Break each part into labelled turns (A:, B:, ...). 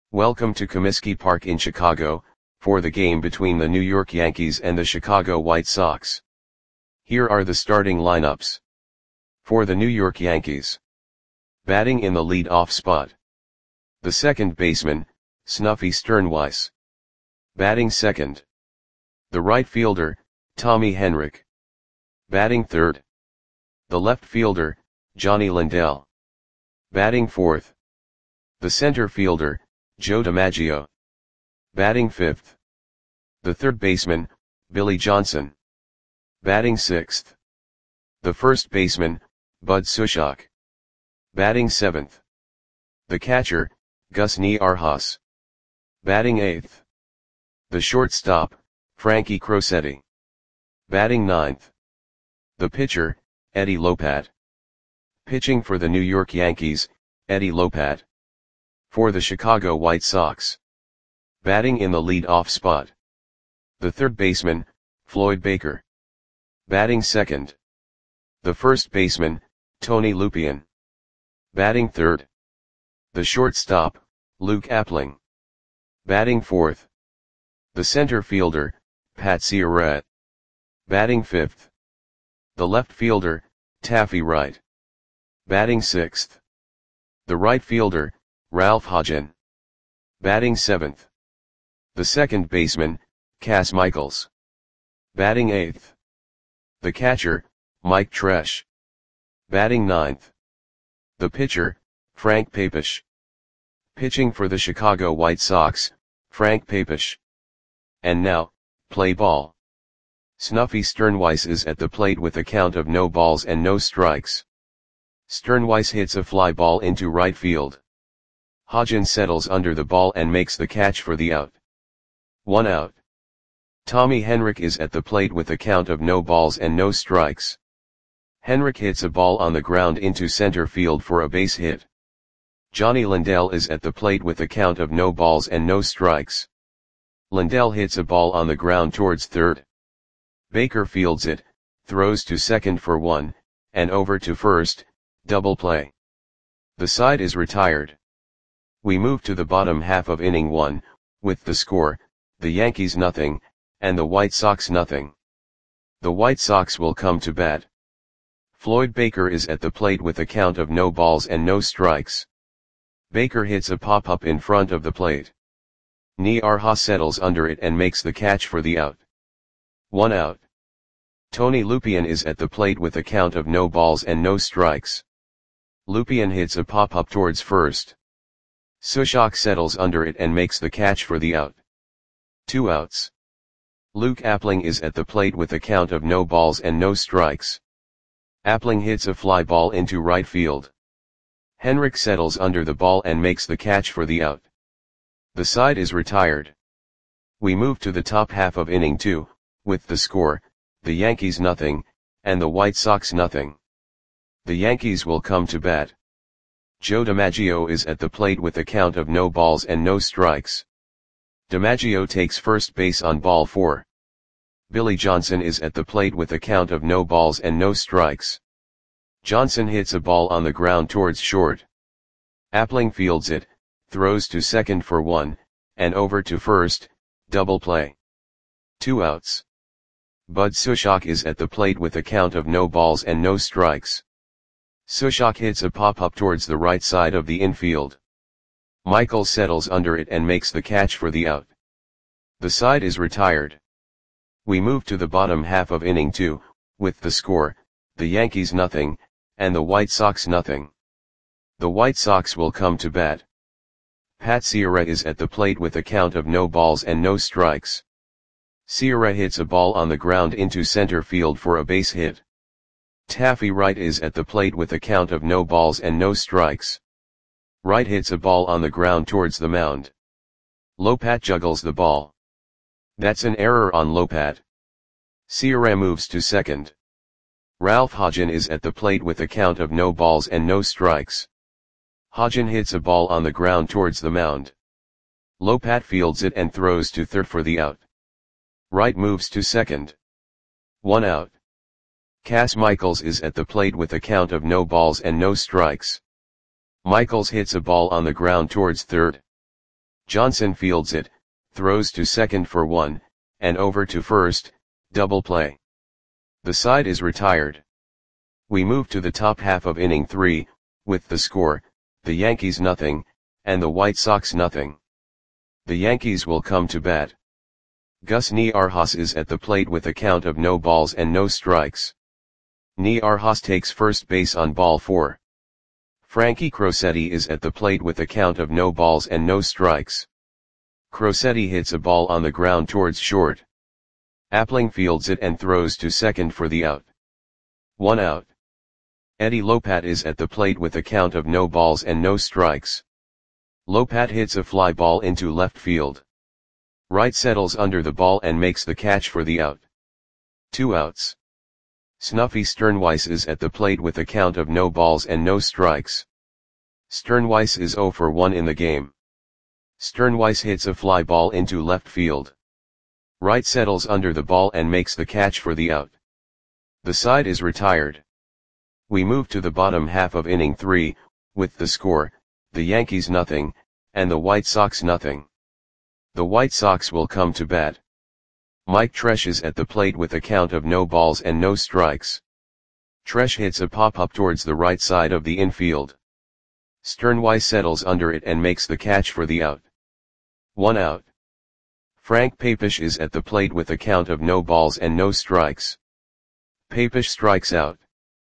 A: Welcome to Comiskey Park in Chicago, for the game between the New York Yankees and the Chicago White Sox. Here are the starting lineups. For the New York Yankees. Batting in the lead-off spot. The second baseman, Snuffy Stirnweiss. Batting second. The right fielder, Tommy Henrich. Batting third. The left fielder, Johnny Lindell. Batting fourth. The center fielder, Joe DiMaggio. Batting fifth. The third baseman, Billy Johnson. Batting sixth. The first baseman, Bud Sushok. Batting seventh. The catcher, Gus Niarhas. Batting eighth. The shortstop, Frankie Crosetti. Batting ninth. The pitcher, Eddie Lopat. Pitching for the New York Yankees, Eddie Lopat. For the Chicago White Sox. Batting in the lead-off spot. The third baseman, Floyd Baker. Batting second. The first baseman, Tony Lupien. Batting third. The shortstop, Luke Appling. Batting fourth. The center fielder, Pat Ciarrette. Batting fifth. The left fielder, Taffy Wright. Batting sixth. The right fielder, Ralph Hodgen. Batting seventh. The second baseman, Cas Michaels. Batting eighth. The catcher, Mike Tresh. Batting ninth. The pitcher, Frank Papish. Pitching for the Chicago White Sox, Frank Papish. And now, play ball. Snuffy Stirnweiss is at the plate with a count of no balls and no strikes. Stirnweiss hits a fly ball into right field. Hodgen settles under the ball and makes the catch for the out. 1 out. Tommy Henrich is at the plate with a count of no balls and no strikes. Henrich hits a ball on the ground into center field for a base hit. Johnny Lindell is at the plate with a count of no balls and no strikes. Lindell hits a ball on the ground towards third. Baker fields it, throws to second for 1, and over to first, double play. The side is retired. We move to the bottom half of inning 1, with the score, the Yankees nothing, and the White Sox nothing. The White Sox will come to bat. Floyd Baker is at the plate with a count of no balls and no strikes. Baker hits a pop-up in front of the plate. Niarhas settles under it and makes the catch for the out. 1 out. Tony Lupien is at the plate with a count of no balls and no strikes. Lupien hits a pop-up towards first. Sushok settles under it and makes the catch for the out. 2 outs. Luke Appling is at the plate with a count of no balls and no strikes. Appling hits a fly ball into right field. Henrich settles under the ball and makes the catch for the out. The side is retired. We move to the top half of inning 2, with the score, the Yankees nothing, and the White Sox nothing. The Yankees will come to bat. Joe DiMaggio is at the plate with a count of no balls and no strikes. DiMaggio takes first base on ball 4. Billy Johnson is at the plate with a count of no balls and no strikes. Johnson hits a ball on the ground towards short. Appling fields it, throws to second for 1, and over to first, double play. 2 outs. Bud Sushok is at the plate with a count of no balls and no strikes. Sushok hits a pop-up towards the right side of the infield. Michaels settles under it and makes the catch for the out. The side is retired. We move to the bottom half of inning 2, with the score, the Yankees nothing, and the White Sox nothing. The White Sox will come to bat. Pat Ciarrette is at the plate with a count of no balls and no strikes. Ciarrette hits a ball on the ground into center field for a base hit. Taffy Wright is at the plate with a count of no balls and no strikes. Wright hits a ball on the ground towards the mound. Lopat juggles the ball. That's an error on Lopat. Ciarrette moves to second. Ralph Hodgen is at the plate with a count of no balls and no strikes. Hodgen hits a ball on the ground towards the mound. Lopat fields it and throws to third for the out. Wright moves to second. 1 out. Cas Michaels is at the plate with a count of no balls and no strikes. Michaels hits a ball on the ground towards third. Johnson fields it, throws to second for 1, and over to first, double play. The side is retired. We move to the top half of inning 3, with the score, the Yankees nothing, and the White Sox nothing. The Yankees will come to bat. Gus Niarjas is at the plate with a count of no balls and no strikes. Niarjas takes first base on ball 4. Frankie Crosetti is at the plate with a count of no balls and no strikes. Crosetti hits a ball on the ground towards short. Appling fields it and throws to second for the out. 1 out. Eddie Lopat is at the plate with a count of no balls and no strikes. Lopat hits a fly ball into left field. Wright settles under the ball and makes the catch for the out. 2 outs. Snuffy Sternweiss is at the plate with a count of no balls and no strikes. Sternweiss is 0 for 1 in the game. Sternweiss hits a fly ball into left field. Wright settles under the ball and makes the catch for the out. The side is retired. We move to the bottom half of inning 3, with the score, the Yankees nothing, and the White Sox nothing. The White Sox will come to bat. Mike Tresh is at the plate with a count of no balls and no strikes. Tresh hits a pop-up towards the right side of the infield. Sternweiss settles under it and makes the catch for the out. 1 out. Frank Papish is at the plate with a count of no balls and no strikes. Papish strikes out.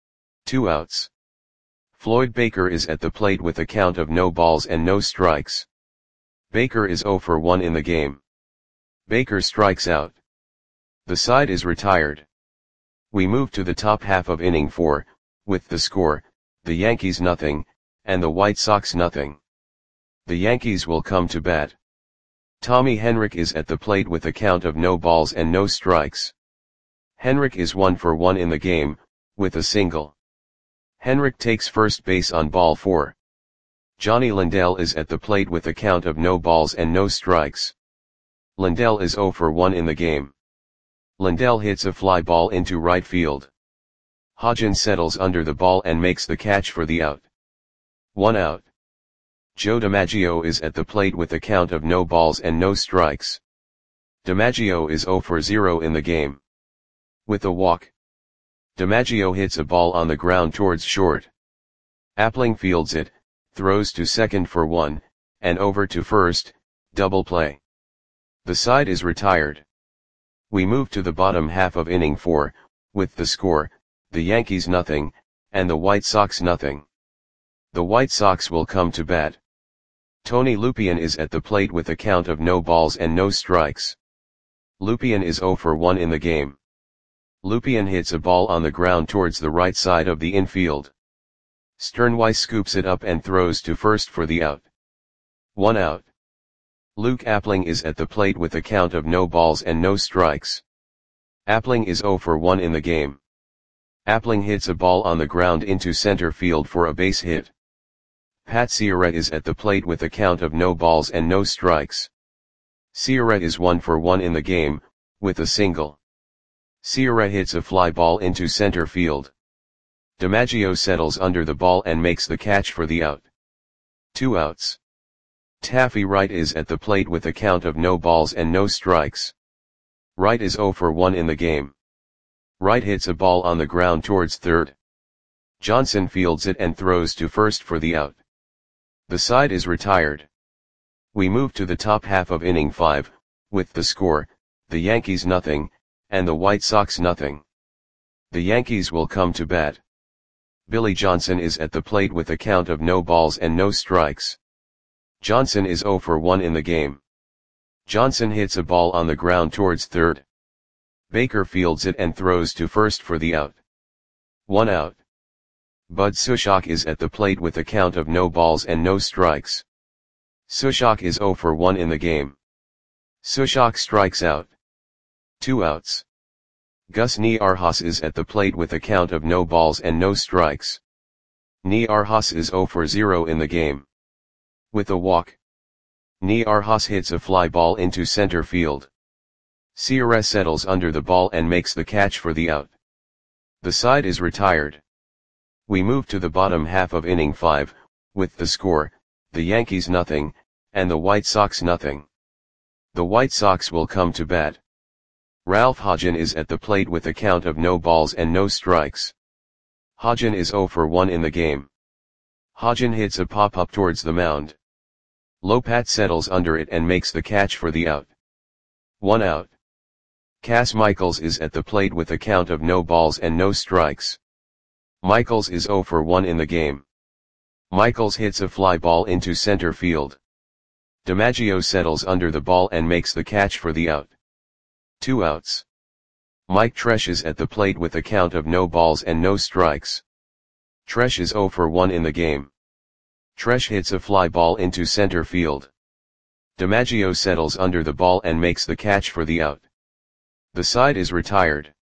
A: 2 outs. Floyd Baker is at the plate with a count of no balls and no strikes. Baker is 0 for 1 in the game. Baker strikes out. The side is retired. We move to the top half of inning 4, with the score, the Yankees nothing, and the White Sox nothing. The Yankees will come to bat. Tommy Henrich is at the plate with a count of no balls and no strikes. Henrich is 1 for 1 in the game, with a single. Henrich takes first base on ball 4. Johnny Lindell is at the plate with a count of no balls and no strikes. Lindell is 0 for 1 in the game. Lindell hits a fly ball into right field. Hodgins settles under the ball and makes the catch for the out. 1 out. Joe DiMaggio is at the plate with a count of no balls and no strikes. DiMaggio is 0 for 0 in the game. With a walk. DiMaggio hits a ball on the ground towards short. Appling fields it, throws to second for 1, and over to first, double play. The side is retired. We move to the bottom half of inning 4, with the score, the Yankees nothing, and the White Sox nothing. The White Sox will come to bat. Tony Lupien is at the plate with a count of no balls and no strikes. Lupien is 0 for 1 in the game. Lupien hits a ball on the ground towards the right side of the infield. Sternweiss scoops it up and throws to first for the out. 1 out. Luke Appling is at the plate with a count of no balls and no strikes. Appling is 0 for 1 in the game. Appling hits a ball on the ground into center field for a base hit. Pat Ciarrette is at the plate with a count of no balls and no strikes. Ciarrette is 1 for 1 in the game, with a single. Ciarrette hits a fly ball into center field. DiMaggio settles under the ball and makes the catch for the out. 2 outs. Taffy Wright is at the plate with a count of no balls and no strikes. Wright is 0 for 1 in the game. Wright hits a ball on the ground towards third. Johnson fields it and throws to first for the out. The side is retired. We move to the top half of inning 5, with the score, the Yankees nothing, and the White Sox nothing. The Yankees will come to bat. Billy Johnson is at the plate with a count of no balls and no strikes. Johnson is 0 for 1 in the game. Johnson hits a ball on the ground towards third. Baker fields it and throws to first for the out. 1 out. Bud Sushok is at the plate with a count of no balls and no strikes. Sushok is 0 for 1 in the game. Sushok strikes out. 2 outs. Gus Niarjas is at the plate with a count of no balls and no strikes. Niarjas is 0 for 0 in the game. With a walk. Niarjas hits a fly ball into center field. Ciarrette settles under the ball and makes the catch for the out. The side is retired. We move to the bottom half of inning 5, with the score, the Yankees nothing, and the White Sox nothing. The White Sox will come to bat. Ralph Hodgen is at the plate with a count of no balls and no strikes. Hodgen is 0 for 1 in the game. Hodgen hits a pop-up towards the mound. Lopat settles under it and makes the catch for the out. 1 out. Cas Michaels is at the plate with a count of no balls and no strikes. Michaels is 0 for 1 in the game. Michaels hits a fly ball into center field. DiMaggio settles under the ball and makes the catch for the out. 2 outs. Mike Tresh is at the plate with a count of no balls and no strikes. Tresh is 0 for 1 in the game. Tresh hits a fly ball into center field. DiMaggio settles under the ball and makes the catch for the out. The side is retired.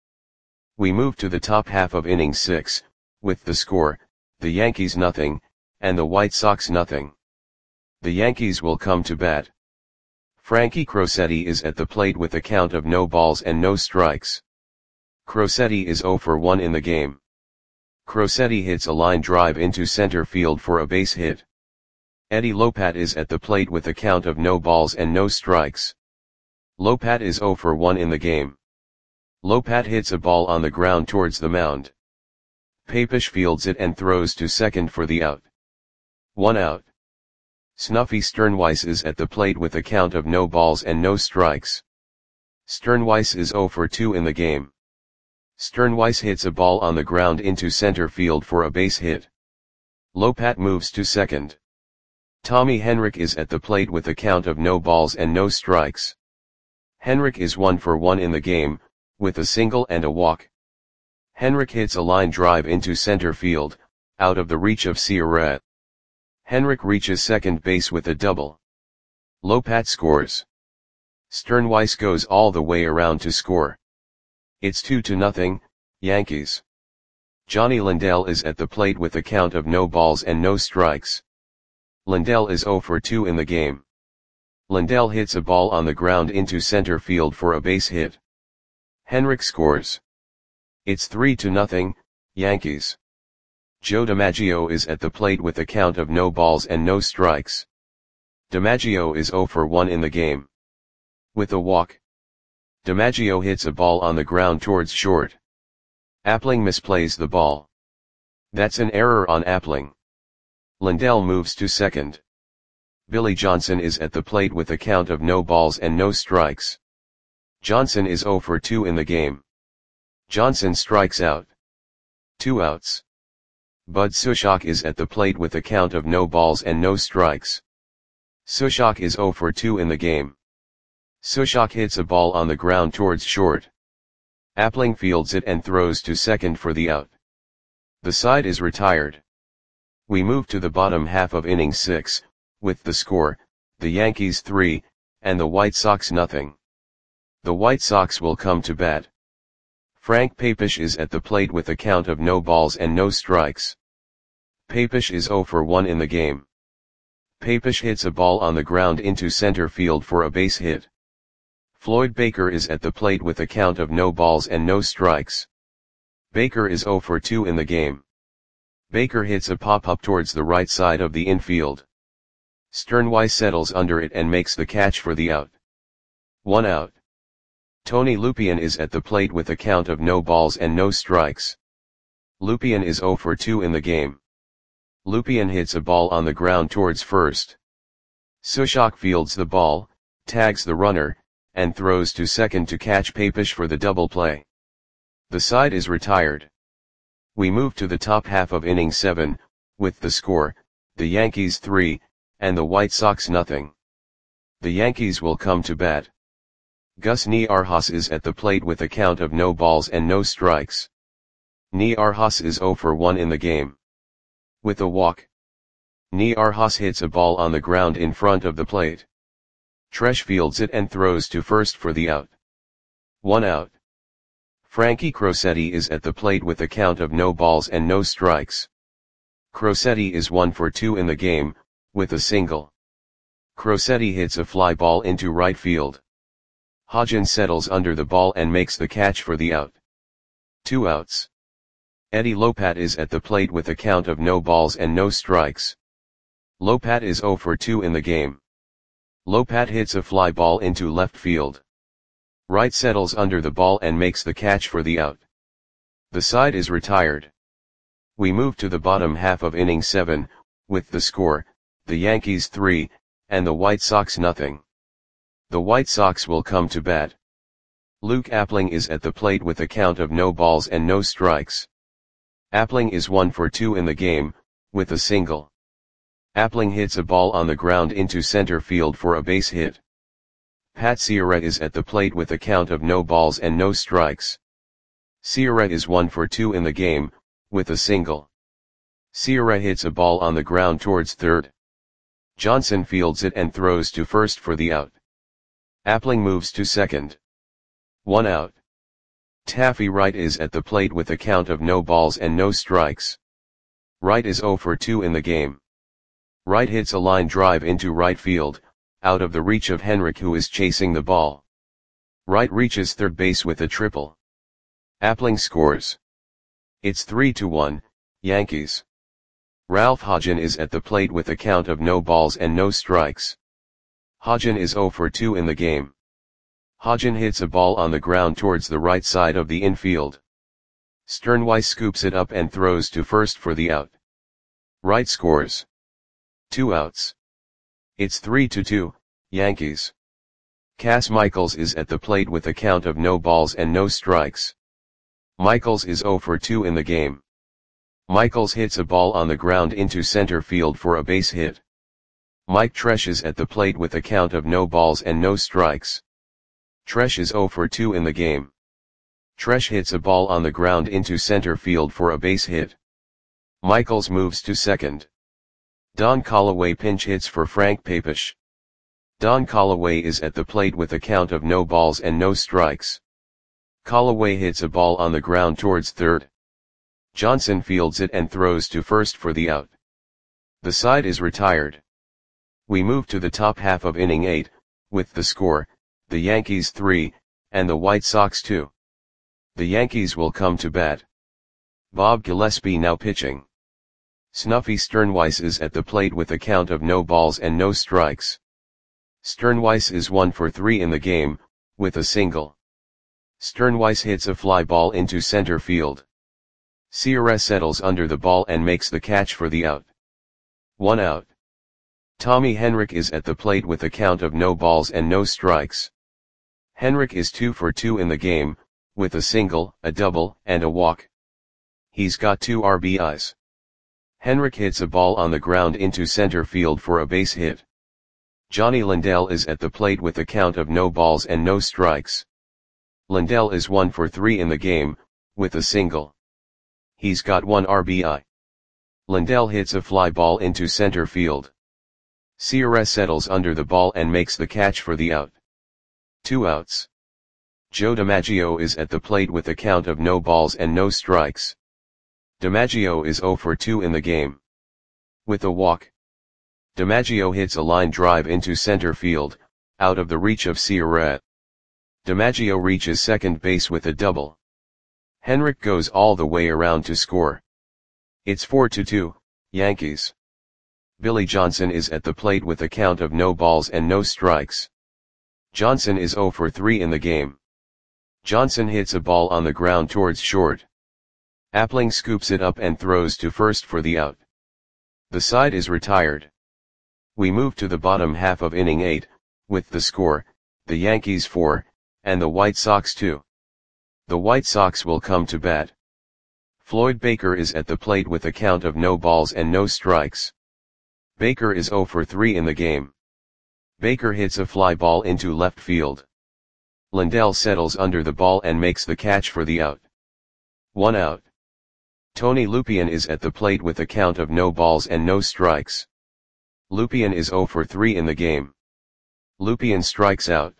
A: We move to the top half of inning 6, with the score, the Yankees nothing, and the White Sox nothing. The Yankees will come to bat. Frankie Crosetti is at the plate with a count of no balls and no strikes. Crosetti is 0 for 1 in the game. Crosetti hits a line drive into center field for a base hit. Eddie Lopat is at the plate with a count of no balls and no strikes. Lopat is 0 for 1 in the game. Lopat hits a ball on the ground towards the mound. Papish fields it and throws to second for the out. 1 out. Snuffy Sternweiss is at the plate with a count of no balls and no strikes. Sternweiss is 0 for 2 in the game. Sternweiss hits a ball on the ground into center field for a base hit. Lopat moves to second. Tommy Henrich is at the plate with a count of no balls and no strikes. Henrich is 1 for 1 in the game, with a single and a walk. Henrich hits a line drive into center field, out of the reach of Ciarette. Henrich reaches second base with a double. Lopat scores. Sternweiss goes all the way around to score. It's 2-0, Yankees. Johnny Lindell is at the plate with a count of no balls and no strikes. Lindell is 0 for 2 in the game. Lindell hits a ball on the ground into center field for a base hit. Henrich scores. It's 3-0, Yankees. Joe DiMaggio is at the plate with a count of no balls and no strikes. DiMaggio is 0 for 1 in the game. With a walk. DiMaggio hits a ball on the ground towards short. Appling misplays the ball. That's an error on Appling. Lindell moves to second. Billy Johnson is at the plate with a count of no balls and no strikes. Johnson is 0 for 2 in the game. Johnson strikes out. 2 outs. Bud Sushok is at the plate with a count of no balls and no strikes. Sushok is 0 for 2 in the game. Sushok hits a ball on the ground towards short. Appling fields it and throws to second for the out. The side is retired. We move to the bottom half of inning 6, with the score, the Yankees 3, and the White Sox nothing. The White Sox will come to bat. Frank Papish is at the plate with a count of no balls and no strikes. Papish is 0 for 1 in the game. Papish hits a ball on the ground into center field for a base hit. Floyd Baker is at the plate with a count of no balls and no strikes. Baker is 0 for 2 in the game. Baker hits a pop-up towards the right side of the infield. Sternweiss settles under it and makes the catch for the out. 1 out. Tony Lupien is at the plate with a count of no balls and no strikes. Lupien is 0 for 2 in the game. Lupien hits a ball on the ground towards first. Sushok fields the ball, tags the runner, and throws to second to catch Papish for the double play. The side is retired. We move to the top half of inning 7, with the score, the Yankees 3, and the White Sox nothing. The Yankees will come to bat. Gus Niarchos is at the plate with a count of no balls and no strikes. Niarchos is 0 for 1 in the game. With a walk. Niarchos hits a ball on the ground in front of the plate. Tresh fields it and throws to first for the out. 1 out. Frankie Crosetti is at the plate with a count of no balls and no strikes. Crosetti is 1 for 2 in the game, with a single. Crosetti hits a fly ball into right field. Hodgen settles under the ball and makes the catch for the out. 2 outs. Eddie Lopat is at the plate with a count of no balls and no strikes. Lopat is 0 for 2 in the game. Lopat hits a fly ball into left field. Wright settles under the ball and makes the catch for the out. The side is retired. We move to the bottom half of inning 7, with the score, the Yankees 3, and the White Sox nothing. The White Sox will come to bat. Luke Appling is at the plate with a count of no balls and no strikes. Appling is 1 for 2 in the game, with a single. Appling hits a ball on the ground into center field for a base hit. Pat Ciarrette is at the plate with a count of no balls and no strikes. Ciarrette is 1 for 2 in the game, with a single. Ciarrette hits a ball on the ground towards third. Johnson fields it and throws to first for the out. Appling moves to second. 1 out. Taffy Wright is at the plate with a count of no balls and no strikes. Wright is 0 for 2 in the game. Wright hits a line drive into right field, out of the reach of Henrik, who is chasing the ball. Wright reaches third base with a triple. Appling scores. It's 3-1, Yankees. Ralph Hodgen is at the plate with a count of no balls and no strikes. Hodgen is 0 for 2 in the game. Hodgen hits a ball on the ground towards the right side of the infield. Sternweiss scoops it up and throws to first for the out. Wright scores. 2 outs. It's 3-2, Yankees. Cass Michaels is at the plate with a count of no balls and no strikes. Michaels is 0 for 2 in the game. Michaels hits a ball on the ground into center field for a base hit. Mike Tresh is at the plate with a count of no balls and no strikes. Tresh is 0 for 2 in the game. Tresh hits a ball on the ground into center field for a base hit. Michaels moves to second. Don Callaway pinch hits for Frank Papish. Don Callaway is at the plate with a count of no balls and no strikes. Callaway hits a ball on the ground towards third. Johnson fields it and throws to first for the out. The side is retired. We move to the top half of inning 8, with the score, the Yankees 3, and the White Sox 2. The Yankees will come to bat. Bob Gillespie now pitching. Snuffy Sternweiss is at the plate with a count of no balls and no strikes. Sternweiss is 1 for 3 in the game, with a single. Sternweiss hits a fly ball into center field. Ciarrette settles under the ball and makes the catch for the out. 1 out. Tommy Henrik is at the plate with a count of no balls and no strikes. Henrik is 2 for 2 in the game, with a single, a double, and a walk. He's got 2 RBIs. Henrik hits a ball on the ground into center field for a base hit. Johnny Lindell is at the plate with a count of no balls and no strikes. Lindell is 1 for 3 in the game, with a single. He's got 1 RBI. Lindell hits a fly ball into center field. Ciarrette settles under the ball and makes the catch for the out. 2 outs. Joe DiMaggio is at the plate with a count of no balls and no strikes. DiMaggio is 0 for 2 in the game. With a walk. DiMaggio hits a line drive into center field, out of the reach of Ciarrette. DiMaggio reaches second base with a double. Henrik goes all the way around to score. It's 4-2, Yankees. Billy Johnson is at the plate with a count of no balls and no strikes. Johnson is 0 for 3 in the game. Johnson hits a ball on the ground towards short. Appling scoops it up and throws to first for the out. The side is retired. We move to the bottom half of inning 8, with the score, the Yankees 4, and the White Sox 2. The White Sox will come to bat. Floyd Baker is at the plate with a count of no balls and no strikes. Baker is 0 for 3 in the game. Baker hits a fly ball into left field. Lindell settles under the ball and makes the catch for the out. 1 out. Tony Lupien is at the plate with a count of no balls and no strikes. Lupien is 0 for 3 in the game. Lupien strikes out.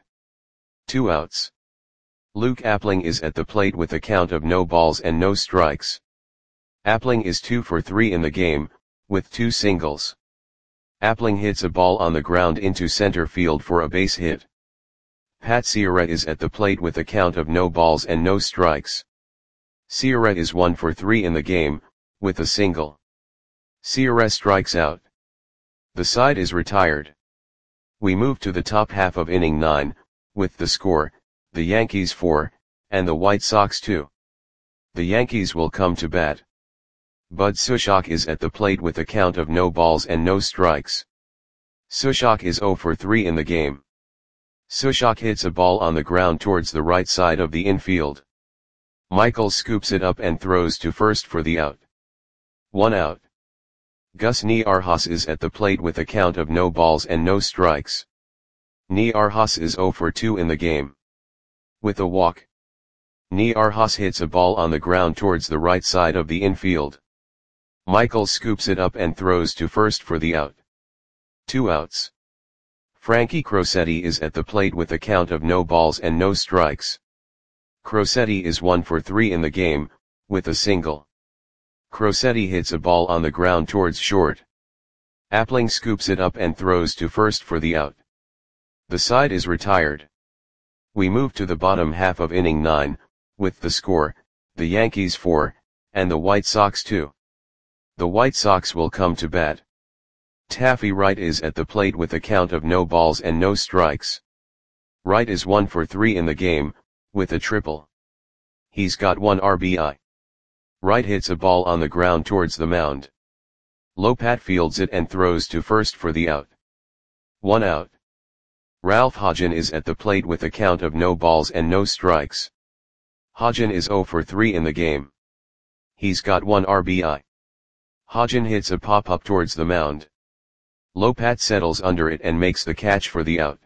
A: 2 outs. Luke Appling is at the plate with a count of no balls and no strikes. Appling is 2 for 3 in the game, with 2 singles. Appling hits a ball on the ground into center field for a base hit. Pat Ciarrette is at the plate with a count of no balls and no strikes. Ciarrette is 1 for 3 in the game, with a single. Ciarrette strikes out. The side is retired. We move to the top half of inning 9, with the score, the Yankees 4, and the White Sox 2. The Yankees will come to bat. Bud Sushok is at the plate with a count of no balls and no strikes. Sushok is 0 for 3 in the game. Sushok hits a ball on the ground towards the right side of the infield. Michaels scoops it up and throws to first for the out. 1 out. Gus Niarhas is at the plate with a count of no balls and no strikes. Niarhas is 0 for 2 in the game. With a walk, Niarhas hits a ball on the ground towards the right side of the infield. Michaels scoops it up and throws to first for the out. 2 outs. Frankie Crosetti is at the plate with a count of no balls and no strikes. Crosetti is 1 for 3 in the game, with a single. Crosetti hits a ball on the ground towards short. Appling scoops it up and throws to first for the out. The side is retired. We move to the bottom half of inning 9, with the score, the Yankees 4, and the White Sox 2. The White Sox will come to bat. Taffy Wright is at the plate with a count of no balls and no strikes. Wright is 1 for 3 in the game, with a triple. He's got 1 RBI. Wright hits a ball on the ground towards the mound. Lopat fields it and throws to first for the out. 1 out. Ralph Hodgen is at the plate with a count of no balls and no strikes. Hodgen is 0 for 3 in the game. He's got 1 RBI. Hodgen hits a pop-up towards the mound. Lopat settles under it and makes the catch for the out.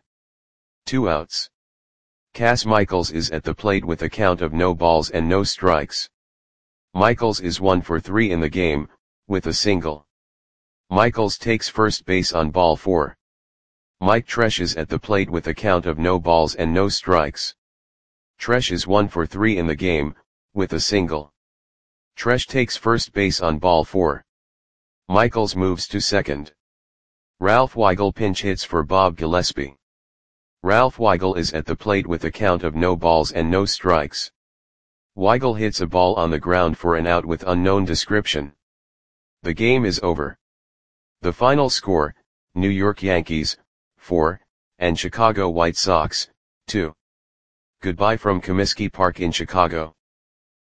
A: 2 outs. Cas Michaels is at the plate with a count of no balls and no strikes. Michaels is 1 for 3 in the game, with a single. Michaels takes first base on ball 4. Mike Tresh is at the plate with a count of no balls and no strikes. Tresh is 1 for 3 in the game, with a single. Tresh takes first base on ball 4. Michaels moves to second. Ralph Weigel pinch hits for Bob Gillespie. Ralph Weigel is at the plate with a count of no balls and no strikes. Weigel hits a ball on the ground for an out with unknown description. The game is over. The final score, New York Yankees, 4, and Chicago White Sox, 2. Goodbye from Comiskey Park in Chicago.